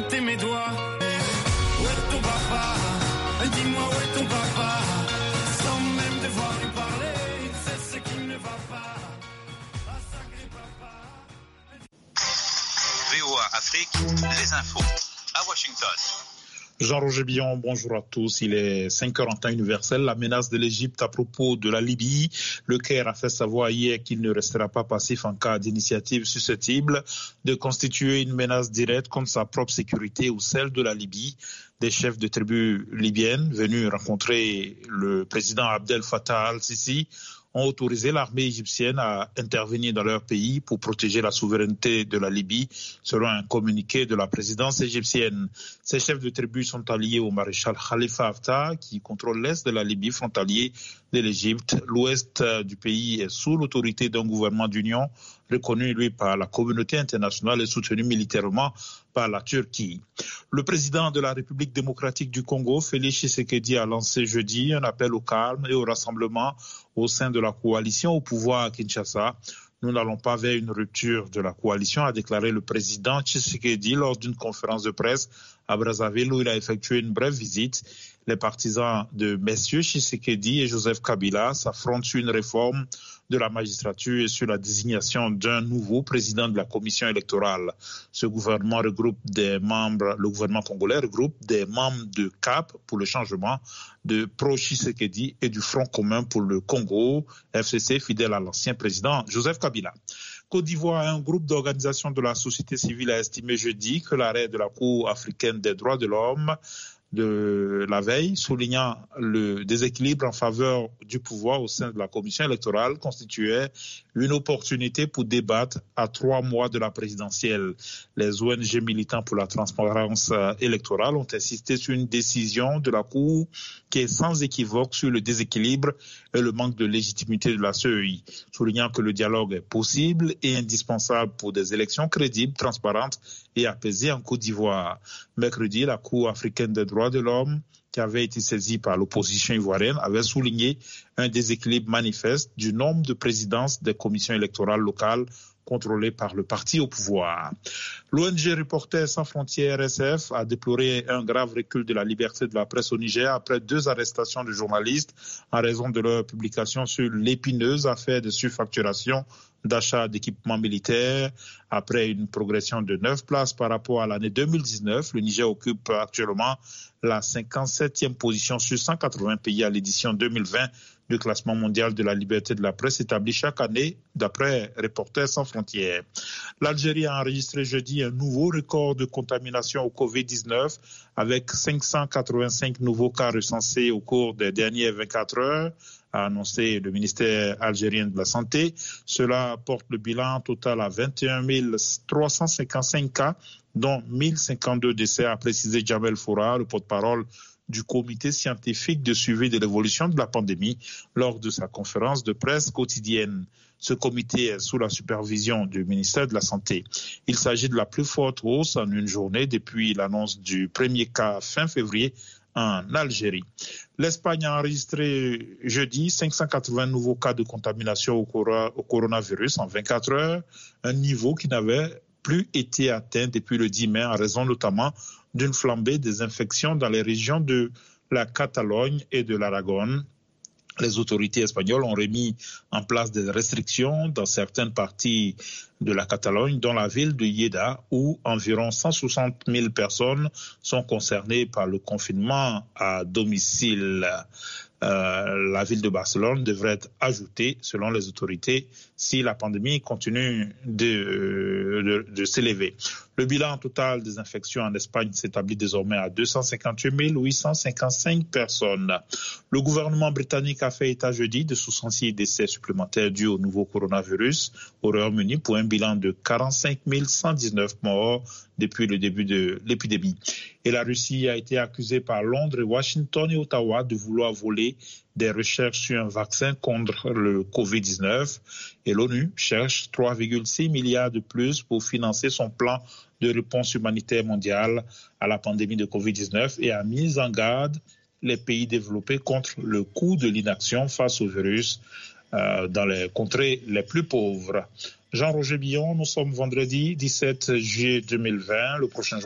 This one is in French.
compter mes doigts. Où est ton papa? Dis-moi où est ton papa? Sans même devoir lui parler, c'est ce qui ne va pas. Ah, sacré papa. VOA Afrique, les infos à Washington. Jean-Roger Billon, bonjour à tous. Il est 5h en temps universel. La menace de l'Égypte à propos de la Libye. Le Caire a fait savoir hier qu'il ne restera pas passif en cas d'initiative susceptible de constituer une menace directe contre sa propre sécurité ou celle de la Libye. Des chefs de tribus libyennes venus rencontrer le président Abdel Fattah al-Sisi ont autorisé l'armée égyptienne à intervenir dans leur pays pour protéger la souveraineté de la Libye, selon un communiqué de la présidence égyptienne. Ces chefs de tribus sont alliés au maréchal Khalifa Haftar, qui contrôle l'est de la Libye, frontalier de l'Égypte. L'ouest du pays est sous l'autorité d'un gouvernement d'union, reconnu, lui, par la communauté internationale et soutenu militairement par la Turquie. Le président de la République démocratique du Congo, Félix Tshisekedi, a lancé jeudi un appel au calme et au rassemblement au sein de la coalition au pouvoir à Kinshasa. Nous n'allons pas vers une rupture de la coalition, a déclaré le président Tshisekedi lors d'une conférence de presse à Brazzaville où il a effectué une brève visite. Les partisans de messieurs Tshisekedi et Joseph Kabila s'affrontent sur une réforme de la magistrature et sur la désignation d'un nouveau président de la commission électorale. Ce gouvernement le gouvernement congolais regroupe des membres de CAP pour le changement, de Pro-Tshisekedi et du Front commun pour le Congo, FCC, fidèle à l'ancien président Joseph Kabila. Côte d'Ivoire, un groupe d'organisations de la société civile a estimé jeudi que l'arrêt de la Cour africaine des droits de l'homme de la veille, soulignant le déséquilibre en faveur du pouvoir au sein de la commission électorale, constituait une opportunité pour débattre à 3 mois de la présidentielle. Les ONG militants pour la transparence électorale ont insisté sur une décision de la Cour qui est sans équivoque sur le déséquilibre et le manque de légitimité de la CEI, soulignant que le dialogue est possible et indispensable pour des élections crédibles, transparentes et apaisées en Côte d'Ivoire. Mercredi, la Cour africaine des droits de l'homme, qui avait été saisie par l'opposition ivoirienne, avait souligné un déséquilibre manifeste du nombre de présidences des commissions électorales locales contrôlées par le parti au pouvoir. L'ONG Reporters sans frontières RSF a déploré un grave recul de la liberté de la presse au Niger après 2 arrestations de journalistes en raison de leur publication sur l'épineuse affaire de surfacturation d'achat d'équipements militaires. Après une progression de 9 places par rapport à l'année 2019, le Niger occupe actuellement la 57e position sur 180 pays à l'édition 2020 du classement mondial de la liberté de la presse établi chaque année d'après Reporters sans frontières. L'Algérie a enregistré jeudi un nouveau record de contamination au Covid-19 avec 585 nouveaux cas recensés au cours des dernières 24 heures, a annoncé le ministère algérien de la Santé. Cela porte le bilan total à 21 355 cas, dont 1052 décès, a précisé Djamel Foura, le porte-parole du comité scientifique de suivi de l'évolution de la pandémie lors de sa conférence de presse quotidienne. Ce comité est sous la supervision du ministère de la Santé. Il s'agit de la plus forte hausse en une journée depuis l'annonce du premier cas fin février en Algérie. L'Espagne a enregistré jeudi 580 nouveaux cas de contamination au coronavirus en 24 heures, un niveau qui n'avait plus été atteint depuis le 10 mai en raison notamment d'une flambée des infections dans les régions de la Catalogne et de l'Aragon. Les autorités espagnoles ont remis en place des restrictions dans certaines parties de la Catalogne, dont la ville de Lleida, où environ 160 000 personnes sont concernées par le confinement à domicile. La ville de Barcelone devrait être ajoutée, selon les autorités, si la pandémie continue de s'élever. Le bilan total des infections en Espagne s'établit désormais à 258 855 personnes. Le gouvernement britannique a fait état jeudi de 66 décès supplémentaires dus au nouveau coronavirus au Royaume-Uni pour un bilan de 45 119 morts depuis le début de l'épidémie. Et la Russie a été accusée par Londres, Washington et Ottawa de vouloir voler des recherches sur un vaccin contre le Covid-19. Et l'ONU cherche 3,6 milliards de plus pour financer son plan de réponse humanitaire mondiale à la pandémie de Covid-19 et a mis en garde les pays développés contre le coût de l'inaction face au virus dans les contrées les plus pauvres. Jean-Roger Billon, nous sommes vendredi 17 juillet 2020. Le prochain